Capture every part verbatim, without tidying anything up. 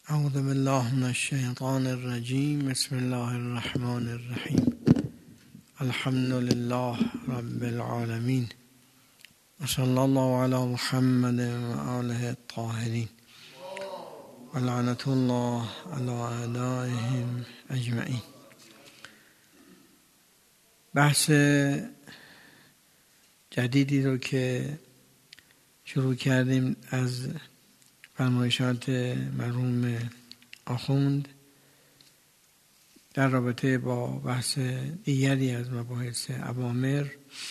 اعوذ بالله من الشیطان الرجیم. بسم الله الرحمن الرحیم. الحمد لله رب العالمین و صلی الله علی محمد و آله الطاهرین و لعنت الله علی اعدائهم اجمعین. بحث جدیدی رو که شروع کردیم از فرمایشات مرحوم آخوند در رابطه با بحث دیگری از مباحث اوامر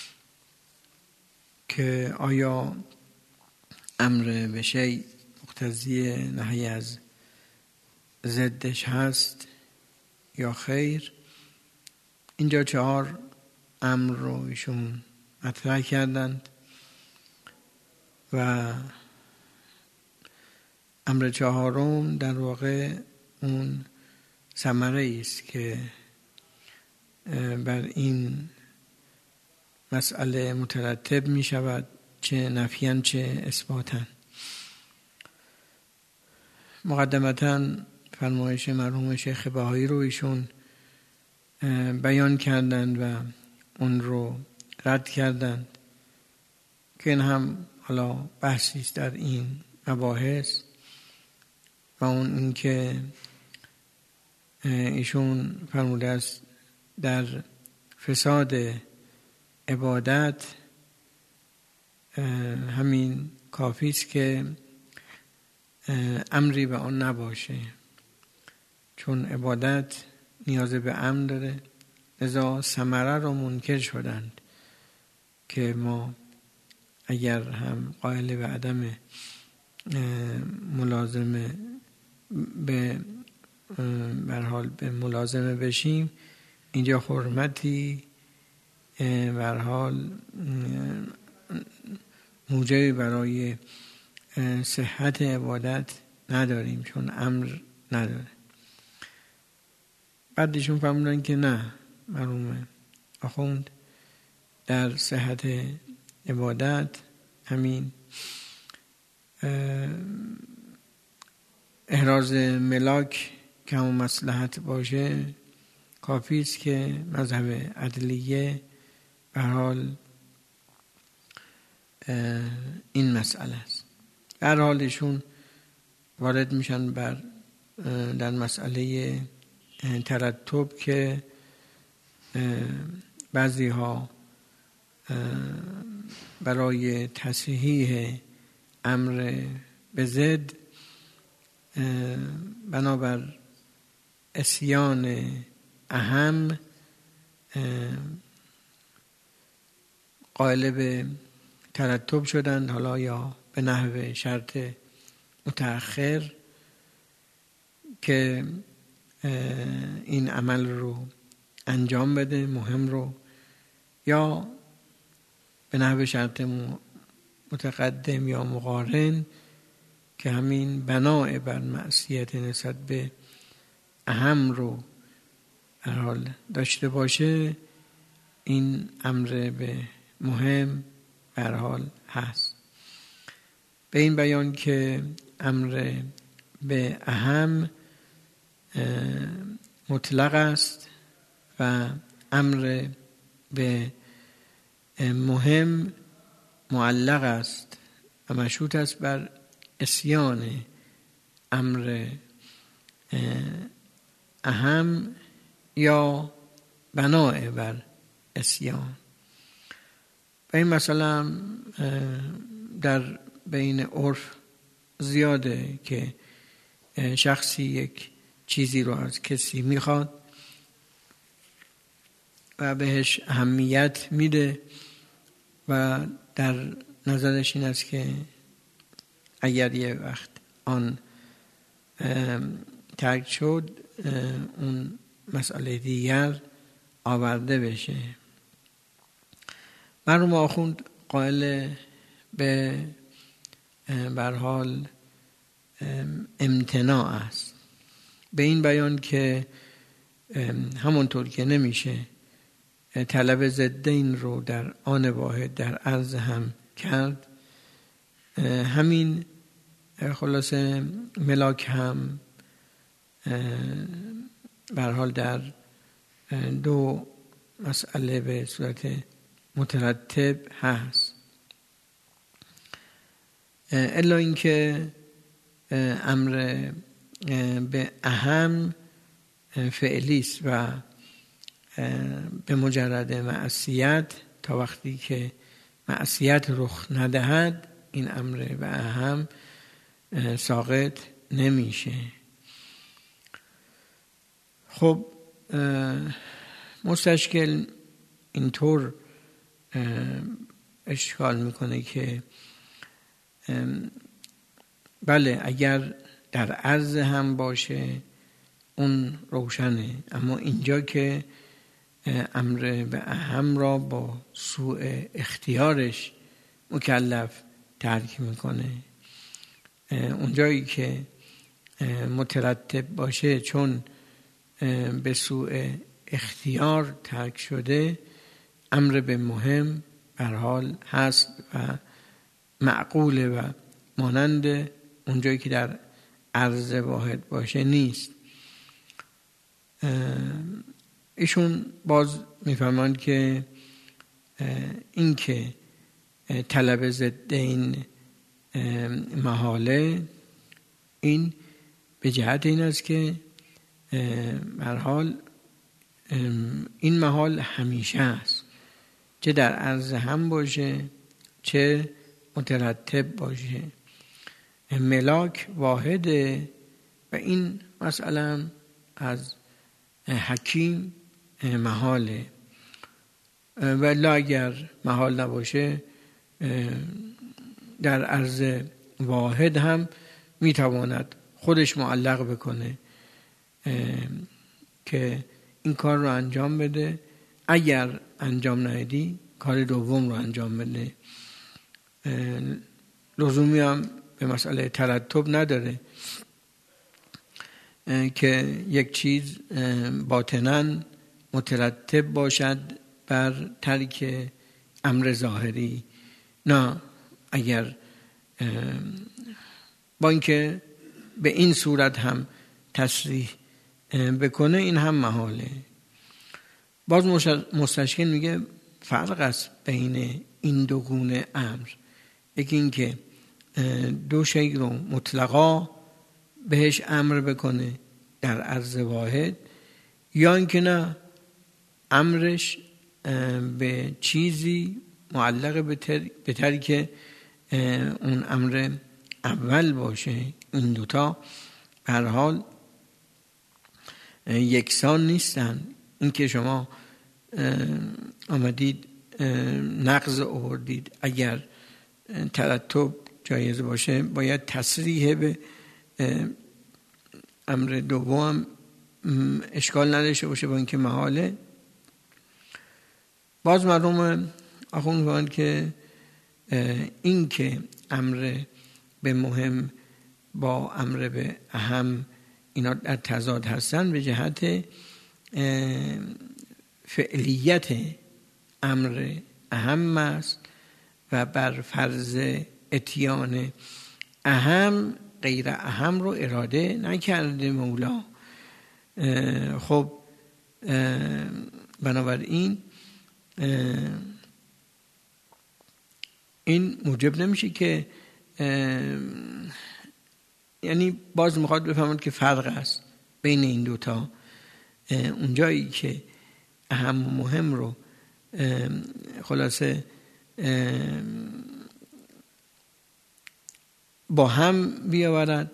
که آیا امر به شیء مقتضی نهی از ضدش هست یا خیر. اینجا چهار امر رو ایشون مطرح کردند و امر چهارم در واقع اون ثمره است که بر این مسئله مترتب می شود، چه نفیاً چه اثباتاً. مقدمتاً فرمایش مرحوم شیخ بهایی رو ایشون بیان کردند و اون رو رد کردند که این هم حالا بحثی است در این مباحث، و اون این که ایشون فرموده است در فساد عبادت همین کافی است که امری به آن نباشه، چون عبادت نیاز به امر داره. لذا ثمره رو منکر شدند که ما اگر هم قائل به عدم ملازمه به بر حال به ملازمه بشیم، اینجا حرمتی بر حال موجبی برای صحت عبادت نداریم، چون امر نداره. بعدشون فهمیدن که نه، مرحوم آخوند در صحت عبادت همین احراز ملاک که همون مصلحت باشه کافی است که مذهب عدلیه به حال این مسئله است. در حالشون وارد میشن بر در مسئله ترتب که بعضی ها برای تصحیح امر به ضد بنابر عصیان اهم قائل به ترتب شدند، حالا یا به نحو شرط متأخر که این عمل رو انجام بده، مهم رو، یا به نحو شرط متقدم یا مقارن که همین بناء بر معصیت نسبت به اهم رو در حال داشته باشه. این امر به مهم در حال هست. به این بیان که امر به اهم مطلق است و امر به مهم معلق است و مشروط است بر عصیان امر اهم یا بناء بر عصیان. و این مسئله در بین عرف زیاده که شخصی یک چیزی رو از کسی میخواد و بهش اهمیت میده و در نظرش این است که اگر یه وقت آن ترک شد اون مسئله دیگر آورده بشه. مرحوم آخوند قائل به بر حال امتناع است، به این بیان که همونطور که نمیشه طلب ضدین رو در آن واحد در عرض هم کرد، همین خلاصه ملاک هم به هر حال در دو مسئله به صورت مترتب هست، الا اینکه امر به اهم فعلی است و به مجرد معصیت تا وقتی که معصیت رخ ندهد این امر به اهم ساقط نمیشه. خب مستشکل اینطور اشکال میکنه که بله اگر در عرض هم باشه اون روشنه، اما اینجا که امر به اهم را با سوء اختیارش مکلف ترک میکنه، اونجایی که مترتب باشه چون به سوء اختیار ترک شده امر به مهم به هر حال هست و معقوله و مانند اونجایی که در عرض واحد باشه نیست. ایشون باز میفهمند که این که طلب ضد این محاله این به جهت این است که به هر حال این محال همیشه است، چه در عرض هم باشه چه مترتب باشه. ملاک واحده و این مثلا از حکیم محاله، ولی اگر محال نباشه در عرض واحد هم میتواند خودش معلق بکنه که این کار رو انجام بده، اگر انجام ندی کار دوم رو انجام بده. لزومی هم به مسئله ترتب نداره که یک چیز باطناً مترتب باشد بر ترک امر ظاهری. نه، اگر با اینکه به این صورت هم تصریح بکنه این هم محاله. باز مستشکل میگه فرق است بین این دو گونه امر، یکی این که دو شی رو مطلقا بهش امر بکنه در عرض واحد، یا اینکه نه امرش به چیزی معلق به ترک اون امر اول باشه. این دوتا به هر حال یکسان نیستن. این که شما آمدید نقض آوردید، اگر ترتب جایز باشه باید تصریح به امر دوم اشکال نداشته باشه با اینکه محاله. باز معلومه آخوند میگویند که این که امر به مهم با امر به اهم اینا در تضاد هستن به جهت فعلیت امر اهم است و بر فرض اتیان اهم غیر اهم رو اراده نکرده مولا. خب بنابراین این موجب نمیشه که یعنی باز میخواد بفهمد که فرق است بین این دوتا. اونجایی که اهم و مهم رو خلاصه با هم بیاورد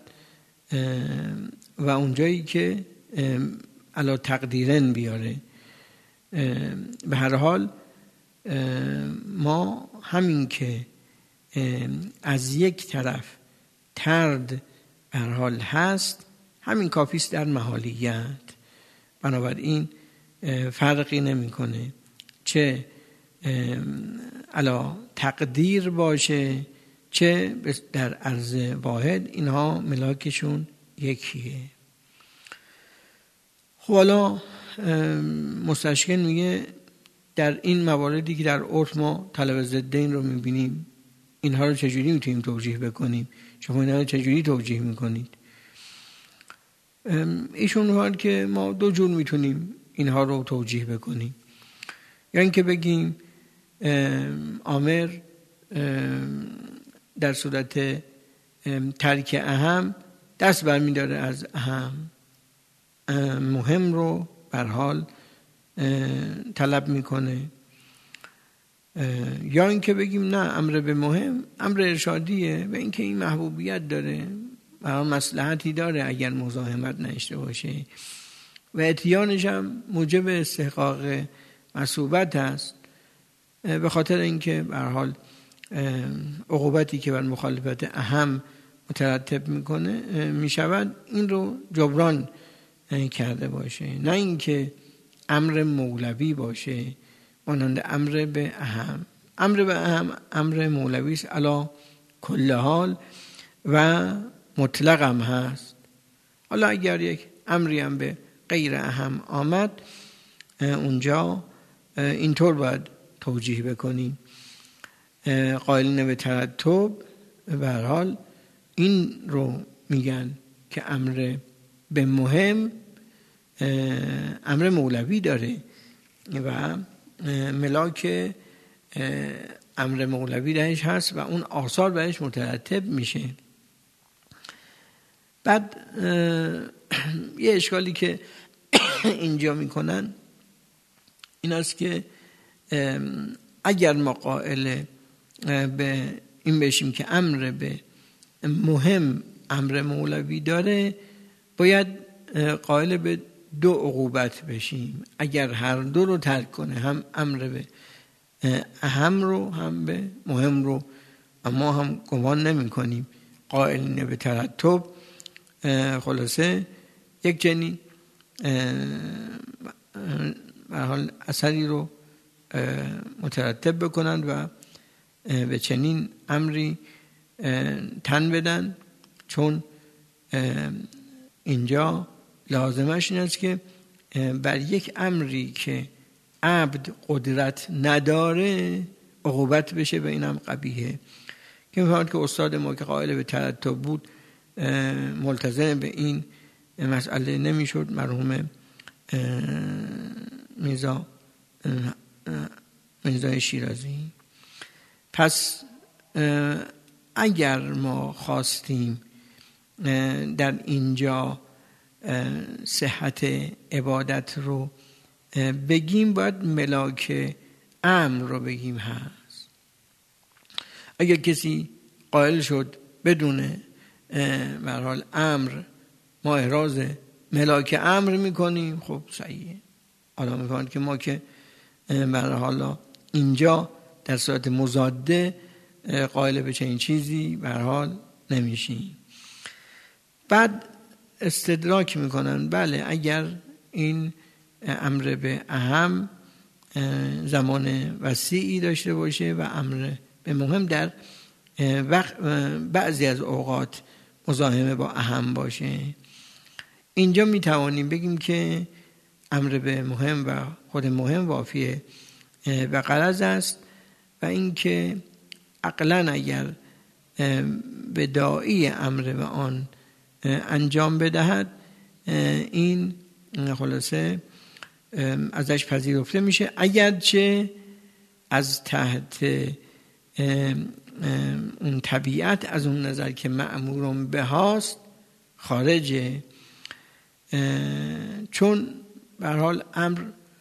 و اونجایی که علا تقدیرن بیاره. به هر حال ما همین که از یک طرف ترد به هر حال هست همین کافیست در محالیت. بنابراین فرقی نمیکنه چه علا تقدیر باشه چه در عرض واحد، اینها ملاکشون یکیه. خب حالا مستشکل میگه در این مواردی که در عرف ما طلب ضدین رو میبینیم اینها رو چجوری میتونیم توجیه بکنیم؟ شما اینها رو چجوری توجیه میکنید؟ ایشون فرمود که ما دو جور میتونیم اینها رو توجیه بکنیم، یا اینکه بگیم آمر در صورت ترک اهم دست برمیداره از اهم، مهم رو بر حال طلب میکنه، یا اینکه بگیم نه، امر به مهم امر ارشادیه و اینکه این محبوبیت داره و مصلحتی داره اگر مزاحمت نشته باشه و اتیانش هم موجب استحقاق مثوبت است، به خاطر اینکه به هر حال عقوبتی که بر مخالفت اهم مترتب میکنه میشود این رو جبران کرده باشه، نه اینکه امر مولوی باشه مانند امر به اهم. امر به اهم امر مولوی است علی کل حال و مطلق هم هست. حالا اگر یک امری هم به غیر اهم آمد اونجا اینطور باید توجیه بکنیم. قائلین به ترتب به هر حال این رو میگن که امر به مهم امر مولوی داره و ملاک امر مولوی درش هست و اون آثار برش مترتب میشه. بعد یه اشکالی که اینجا میکنن این است که اگر ما قائل به این بشیم که امر به مهم امر مولوی داره، باید قائل به دو عقوبت بشیم. اگر هر دو رو ترک کنه، هم امر به اهم رو هم به مهم رو، اما هم گمان نمی کنیم قائلین به ترتب خلاصه یک جنی به حال اثری رو مترتب بکنند و به چنین امری تن بدن، چون اینجا لازمش این است که بر یک امری که عبد قدرت نداره عقوبت بشه و اینم قبیحه. که می‌فهمد که استاد ما که قائل به ترتب بود ملتزم به این مسئله نمیشد، مرحوم میرزا میرزای شیرازی. پس اگر ما خواستیم در اینجا صحت عبادت رو بگیم، باید ملاک امر رو بگیم هست. اگر کسی قائل شد بدون به هر حال امر ما احراز ملاک امر میکنیم، خب صحیحه. حالا میفهمند که ما که به هر حال اینجا در صورت مضاده قائل به چنین چیزی به هر حال نمیشیم. بعد استدراک میکنن بله اگر این امر به اهم زمان وسیعی داشته باشه و امر به مهم در بعضی از اوقات مزاحمه با اهم باشه، اینجا میتوانیم بگیم که امر به مهم و خود مهم وافیه و غرض است و اینکه عقلاً اگر به داعی امر به آن انجام بدهد این خلاصه ازش پذیرفته میشه، اگرچه از تحت اون طبیعت از اون نظر که مأمورم به هاست خارجه، چون به هر حال امر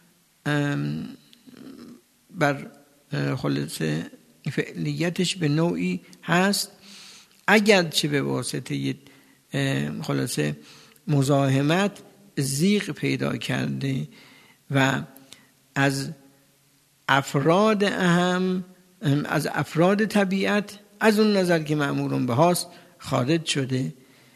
بر خلاصه فعلیتش به نوعی هست، اگرچه به واسطه خلاصه مزاحمت ضیق پیدا کرده و از افراد اهم از افراد طبیعت از اون نظر که مأمورون به هاست خارج شده.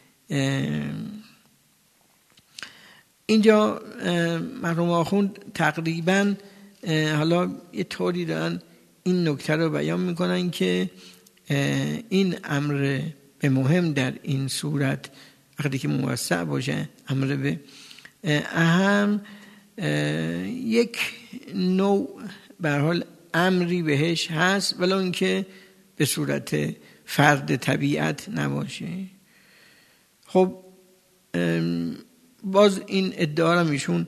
اینجا مرحوم آخوند تقریبا حالا یه طوری دارن این نکته رو بیان میکنن که این امر به مهم در این صورت وقتی که موسع باشه امر به اهم یک نوع به هر حال امری بهش هست ولی اون که به صورت فرد طبیعت نباشه. خب باز این ادعا رو ایشون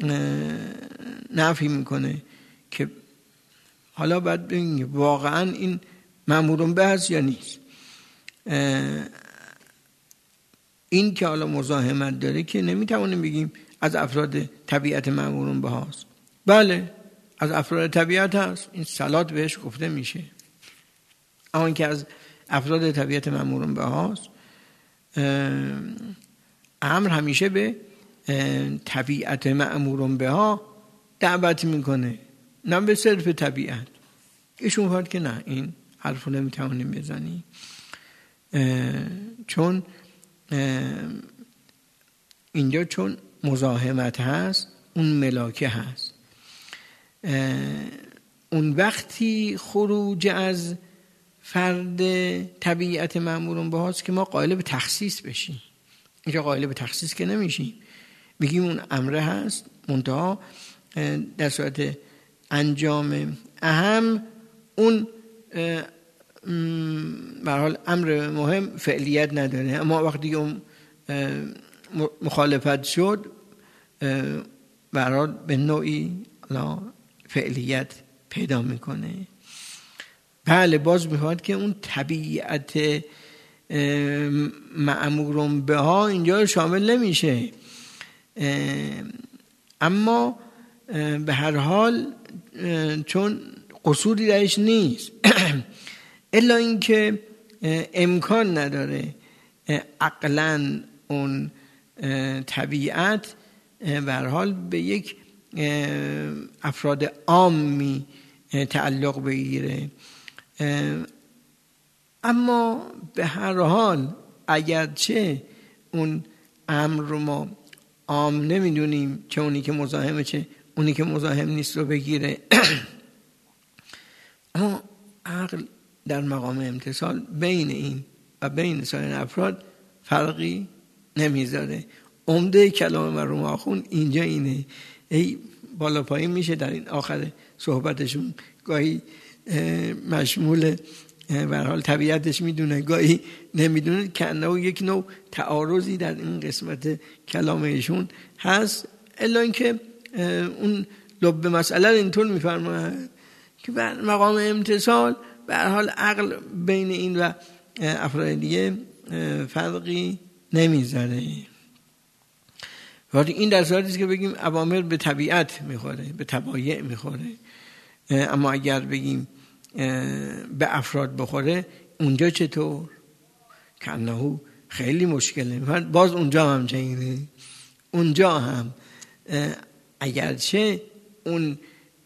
نفی میکنه که حالا باید ببینیم واقعا این مأمورون به هست یا نیست. این که حالا مزاحمت داره که نمیتوانیم بگیم از افراد طبیعت مأمورون به هست. بله از افراد طبیعت هست، این صلات بهش گفته میشه. اما این که از افراد طبیعت مأمورون به هست، امر همیشه به طبیعت مأمورون به ها دعوت میکنه، نه به صرف طبیعت. ایشون فرد که نه، این حرف رو نمیتوانیم بزنیم چون اینجا چون مزاحمت هست، اون ملاکه هست. اون وقتی خروج از فرد طبیعت مأمورون به هاست که ما قائل به تخصیص بشیم. اینجا قائل به تخصیص که نمیشیم، بگیم اون امره هست، منتها در صورت انجام اهم اون به هر حال امر مهم فعلیت نداره، اما وقتی اون مخالفت شد به هر حال به نوعی فعلیت پیدا میکنه. بله باز میخواد که اون طبیعت مأمورون به ها اینجا شامل نمیشه، اما به هر حال چون قصوری درش نیست الا اینکه امکان نداره عقلاً اون طبیعت به هر حال به یک افراد عامی تعلق بگیره. اما به هر حال اگرچه اون امر رو ما عام نمیدونیم، چه اونی که مزاحمه چه اونی که مزاحم نیست رو بگیره، اما عقل در مقام امتثال بین این و بین سایر افراد فرقی نمیذاره. عمده کلام مرحوم آخوند اینجا اینه. ای بالا پایین میشه در این آخر صحبتشون، گاهی مشمول به هر حال طبیعتش میدونه، گاهی نمیدونه، که انه یک نوع تعارضی در این قسمت کلامشون هست. الا اینکه اون لب مسئله اینطور میفرماید که بر مقام امتثال به هر حال عقل بین این و افراد دیگه فرقی نمیذاره. وقتی این در صورتی است که بگیم اوامر به طبیعت میخوره، به طبایع میخوره، اما اگر بگیم به افراد بخوره اونجا چطور؟ کنهو خیلی مشکله. باز اونجا هم چنینه، اونجا هم اگرچه اون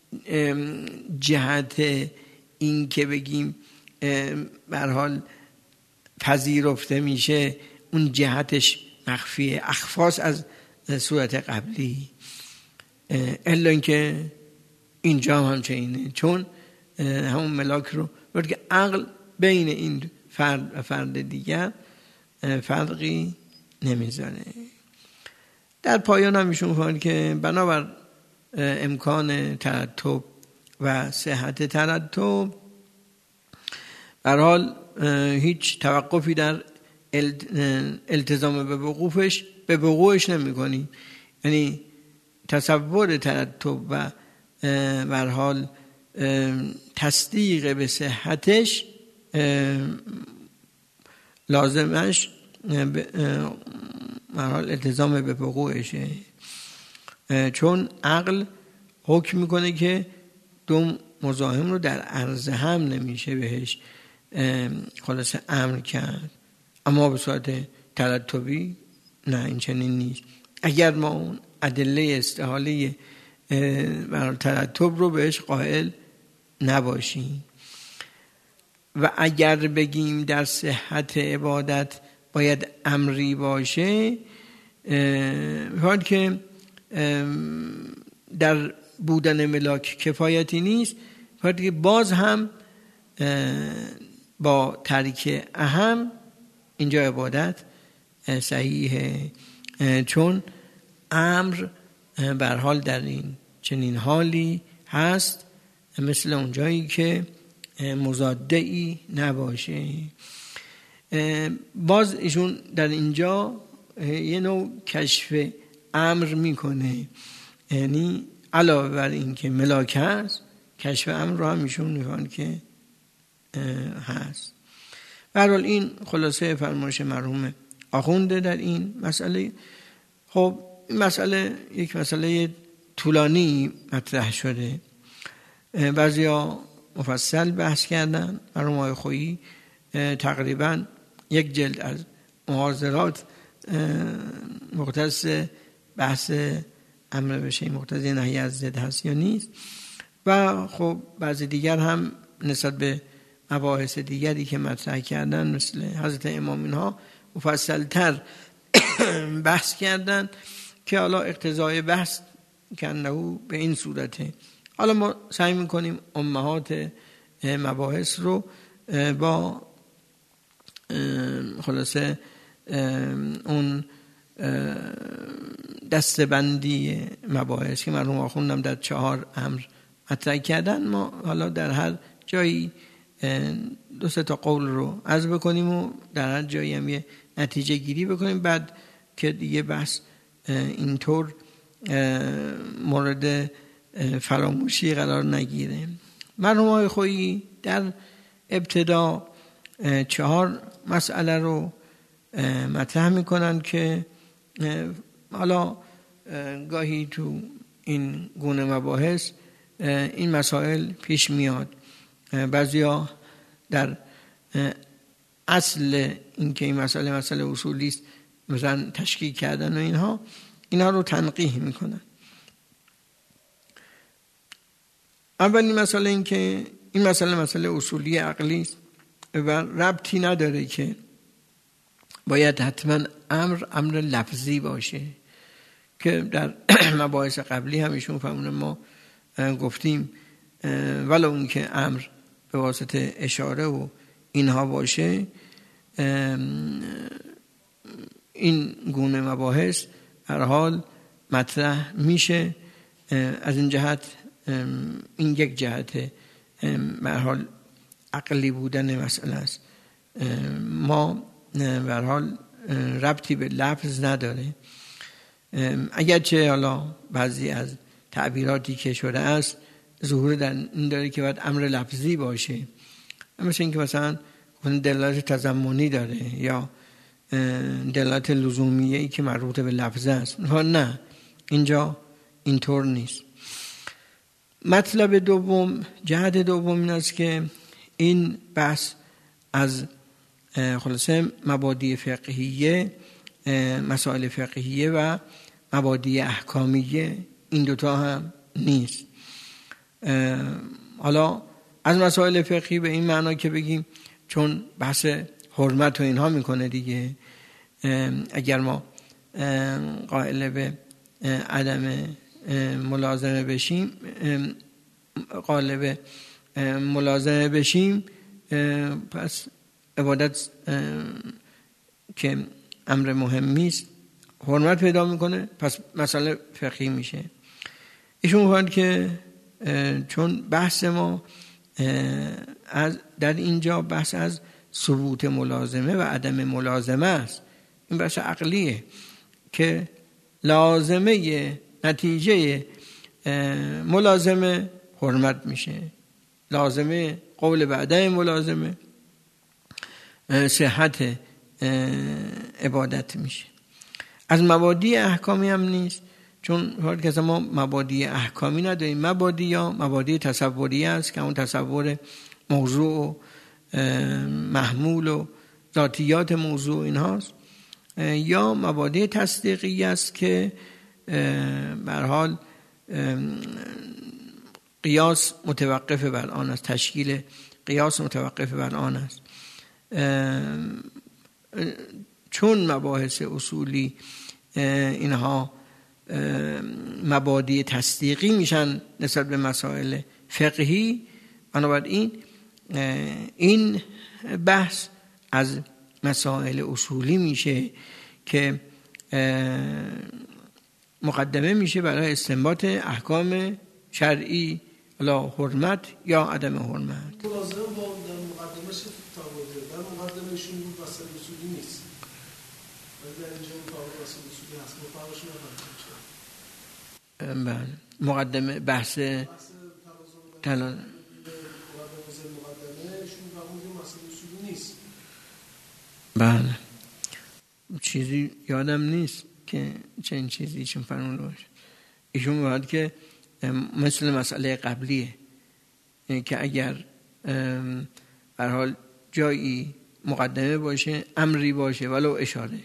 جهت این که بگیم به هر حال پذیرفته میشه، اون جهتش مخفیه، اخفاست از صورت قبلی. الا اینکه اینجا هم همچنینه، چون همون ملاک رو وقتی که عقل بین این فرد و فرد دیگر فرقی نمیذاره. در پایان هم ایشون فرمود که بنابر امکان ترتب و صحت ترتب به هر حال هیچ توقفی در التزام به وقوفش به وقوعش نمی کنیم. یعنی تصور ترتب و به هر حال تصدیق به صحتش لازمش به هر حال التزام به وقوعشه، چون عقل حکم میکنه که دو مزاحم رو در عرض هم نمیشه بهش خلاصه امر کرد، اما به صورت ترتبی نه، این چنین نیست. اگر ما اون ادله استحاله ترتب رو بهش قائل نباشیم و اگر بگیم در صحت عبادت باید امری باشه، می‌خواد که در بودن ملاک کفایتی نیست، می‌خواد که باز هم با ترک اهم اینجا عبادت صحیحه، چون امر به هر حال در این چنین حالی هست مثل اونجایی که مضاده‌ای نباشه. باز ایشون در اینجا یه نوع کشف امر میکنه، یعنی علاوه بر این که ملاک هست کشف امر رو هم ایشون میگن که هست. به هر حال این خلاصه فرمایش مرحوم آخونده در این مسئله. خب این مسئله یک مسئله طولانی مطرح شده، بعضیا مفصل بحث کردن. مرحوم آقای خویی تقریبا یک جلد از محاضرات مختص بحث امر به شیء مقتضی نهی از ضد هست یا نیست، و خب بعضی دیگر هم نسبت به مباحث دیگری که مطرح کردن مثل حضرت امام اینها مفصل‌تر بحث کردن که حالا اقتضای بحث کنه به این صورته. حالا ما سعی میکنیم امهات مباحث رو با خلاصه اون دستبندی مباحث که مرحوم آخوندم در چهار امر مطرح کردن، ما حالا در هر جایی دو سه تا قول رو عرض بکنیم و در هر جایی هم یه نتیجه گیری بکنیم، بعد که دیگه بحث اینطور مورد فراموشی قرار نگیره. مرحوم آقای خویی در ابتدا چهار مسئله رو مطرح میکنن که حالا گاهی تو این گونه مباحث این مسائل پیش میاد. بعضیا در اصل این که این مسئله مسئله اصولی است مثلا تشکیک کردن و اینها اینها رو تنقیح میکنن. اولین مسئله این که این مسئله مسئله اصولی عقلی است و ربطی نداره که باید حتما امر امر لفظی باشه، که در مباحث قبلی همیشون فهمونه ما گفتیم ولو اون که امر به واسطه اشاره و اینها باشه، این گونه مباحث هر حال مطرح میشه. از این جهت این یک جهت به هر حال عقلی بودن مسئله است. ما به هر حال ربطی به لفظ نداره، اگرچه حالا بعضی از تعبیراتی که شده است ظهور در این داره که باید امر لفظی باشه، مثل این که مثلا دلالت تضمنی داره یا دلالت لزومیه ای که مربوط به لفظ است. نه، اینجا اینطور نیست. مطلب دوم، جهت دوم این است که این بحث از خلاصه مبادی فقهیه، مسائل فقهیه و مبادی احکامیه، این دوتا هم نیست. حالا از مسائل فقهی به این معنا که بگیم چون بحث حرمت و اینها میکنه دیگه، اگر ما قائل به عدم ملازمه بشیم قائل به ملازمه بشیم پس عبادت که امر مهمی است حرمت پیدا میکنه، پس مسئله فقهی میشه. ایشون میگن که چون بحث ما از در اینجا بحث از ثبوت ملازمه و عدم ملازمه است، این بحث عقلیه که لازمه نتیجه ملازمه حرمت میشه، لازمه قول به عدم ملازمه صحت عبادت میشه. از مبادی احکامی هم نیست، چون وقتی که ما مبادی احکامی نداریم، مبادی یا مبادی تصوری است که اون تصور موضوع و محمول و ذاتیات موضوع اینهاست، یا مبادی تصدیقی است که به هر حال قیاس متوقف بر آن است، تشکیل قیاس متوقف بر آن است. چون مباحث اصولی اینها مبادی تصدیقی میشن نسبت به مسائل فقهی، بنابراین این بحث از مسائل اصولی میشه که مقدمه میشه برای استنباط احکام شرعی، لا حرمت یا عدم حرمت. ملازمه با در مقدمش تابعیه، در مقدمشون بود مسائل اصولی نیست، ولی در اینجا تابع مسائل اصولی هست. بله مقدمه بحث تلا بله چیزی یادم نیست که چنین چیزی چون فرموده باشه. ایشون باید که مثل مسئله قبلیه، یعنی که اگر به هر حال جایی مقدمه باشه، امری باشه ولو اشاره،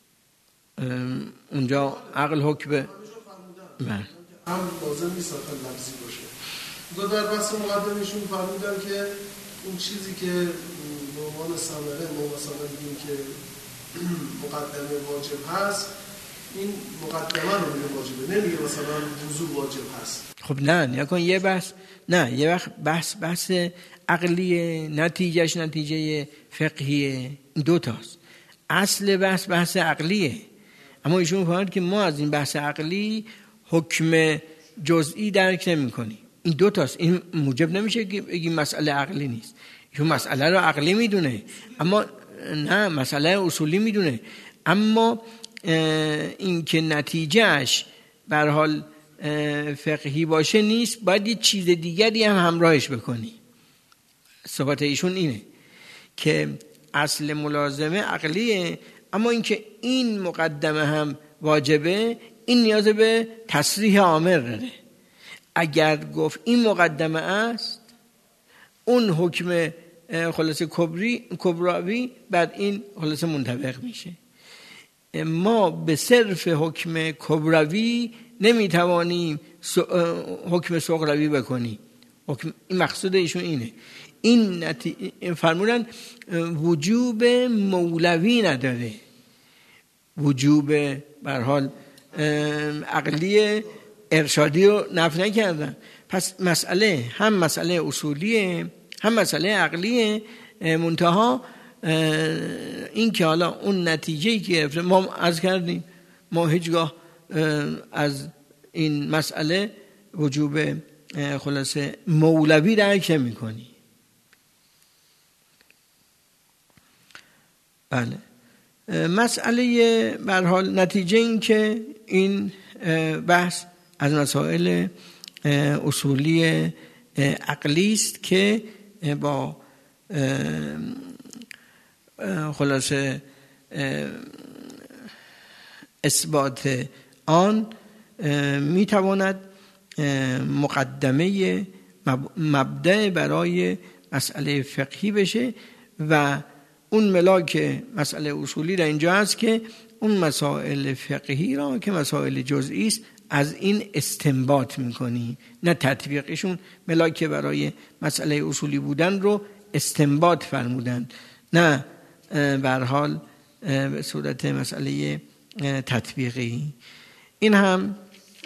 اونجا عقل حکم به بله امر لازم نیست اصلا لفظی باشه. دو در بحث مقدمهشون فرمودن که اون چیزی که به عنوان ثمره ما مثلا بگیم که مقدمه واجب هست، این مقدمه رو میگه واجبه، نمیگه مثلا وضو واجب هست. خب نه نیا کن یه بحث، نه یه وقت بحث بحث عقلیه، نتیجهش نتیجه فقهیه، دو تاست. اصل بحث بحث عقلیه، اما ایشون فرمود که ما از این بحث عقلی حکم جزئی درک نمی کنیم. این دو تاست، این موجب نمیشه که بگیم مسئله عقلی نیست. ایشون مسئله رو عقلی میدونه، اما نه مسئله اصولی میدونه، اما این که نتیجهش به هر حال فقهی باشه نیست، باید یه چیز دیگری هم همراهش بکنی. صحبت ایشون اینه که اصل ملازمه عقلیه، اما اینکه این مقدمه هم واجبه، این نیاز به تصریح آمر داره. اگر گفت این مقدمه است، اون حکم خلاصه کبری کبراوی بعد این خلاصه منطبق میشه. ما به صرف حکم کبروی نمیتوانیم حکم صغروی بکنیم. حکم این مقصود ایشون اینه. این نتی... فرمودن وجوب مولوی نداره، وجوب به هر حال عقلی ارشادی رو نفی نکردن. پس مسئله هم مسئله اصولیه هم مسئله عقلیه، منتها این که حالا اون نتیجه‌ای که گرفته ما عرض کردیم، ما هیچگاه از این مسئله وجوب خلاصه مولوی درک نمی‌کنیم. بله مسئله به هر حال نتیجه این که این بحث از مسائل اصولی عقلی است که با خلاصه اثبات آن میتواند مقدمه مبدأ برای مسئله فقهی بشه و اون ملاک مسئله اصولی در اینجا هست که اون مسائل فقهی را که مسائل جزئی است از این استنباط میکنی، نه تطبیقشون. ملاک برای مسئله اصولی بودن رو استنباط فرمودن، نه به هر حال به صورت مسئله تطبیقی. این هم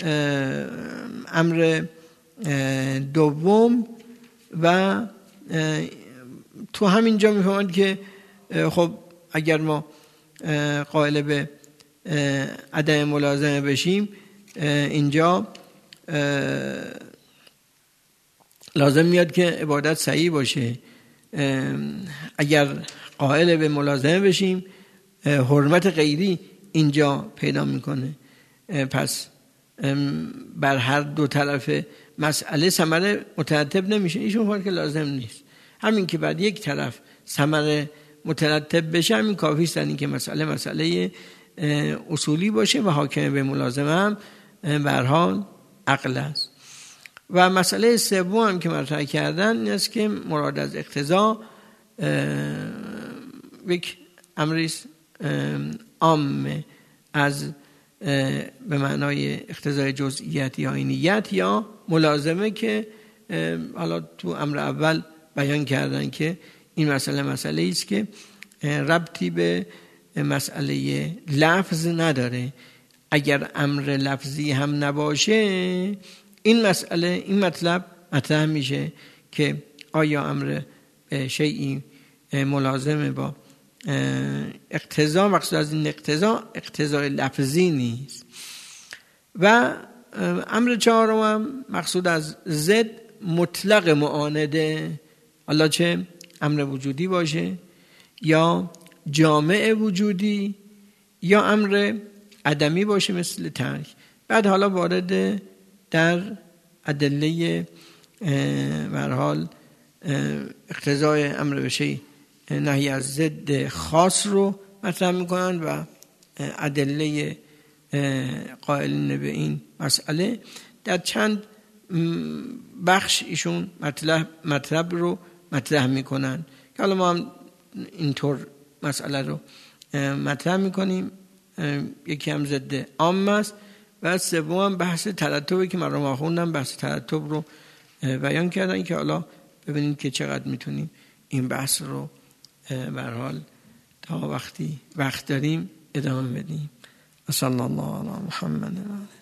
امر دوم. و تو همینجا میفهمند که خب اگر ما قائل به عدم ملازمه بشیم، اینجا لازم میاد که عبادت صحیح باشه. اگر قائل به ملازمه بشیم، حرمت غیری اینجا پیدا میکنه. پس بر هر دو طرف مسئله ثمره مترتب نمیشه. ایشون فرمود که لازم نیست، همین که بعد یک طرف ثمره مترتب بشه همین کافی است، این که مسئله مسئله اصولی باشه و حاکم به ملازمه هم به هر حال عقل است. و مسئله سوم هم که مطرح کردن این است که مراد از اقتضا یک امری عام از به معنای اقتضای جزئیت یا عینیت یا ملازمه، که حالا تو امر اول بیان کردن که این مسئله مسئله است که ربطی به مسئله لفظ نداره. اگر امر لفظی هم نباشه، این مسئله این مطلب مطرح میشه که آیا امر شیئی ملازمه با اقتضا، مقصود از این اقتضا اقتضای لفظی نیست. و امر چهارم هم مقصود از ضد مطلق معانده، حالا چه امر وجودی باشه یا جامع وجودی یا امر عدمی باشه مثل ترک. بعد حالا وارد در ادله به هر حال اقتضای امر به شیء نهی از ضد خاص رو مطرح میکنن و ادله قائلین به این مسئله در چند بخش ایشون مطلب مطلب رو مطرح میکنن که حالا ما هم اینطور مسئله رو مطرح میکنیم. یکی هم ضد عام است و سوم هم بحث ترتبی که من رو خوندم بحث ترتب رو بیان کردن که حالا ببینیم که چقدر میتونیم این بحث رو به هر حال تا وقتی وقت داریم ادامه بدیم. صلی الله علی محمد.